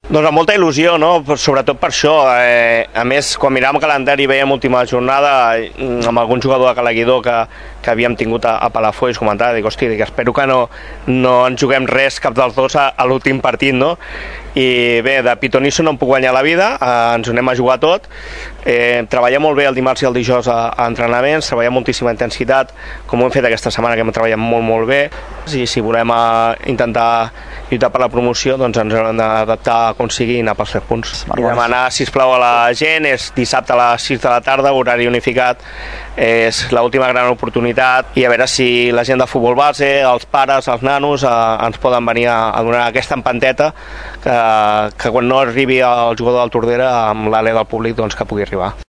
Doncs amb molta il·lusió, no? Sobretot per això. A més, quan miràvem el calendari i veiem l'última jornada amb algun jugador de Calaguidor que havíem tingut a Palafolls, comentava, dic, hosti, espero que no ens juguem res cap dels dos a l'últim partit, no? I bé, de pitonisso no em puc guanyar la vida, ens ho anem a jugar tot. Treballem molt bé el dimarts i el dijous a entrenaments, treballem moltíssima intensitat, com ho hem fet aquesta setmana, que hem treballat molt bé, i si volem intentar lluitar per la promoció, doncs ens hem d'adaptar a aconseguir anar pels 3 punts. I demanar, sisplau, a la gent, és dissabte a les 6 de la tarda, horari unificat, és l'última gran oportunitat, i a veure si la gent de futbol base, els pares, els nanos, ens poden venir a donar aquesta empanteta que quan no arribi el jugador del Tordera, amb l'alè del públic, doncs que pugui arribar.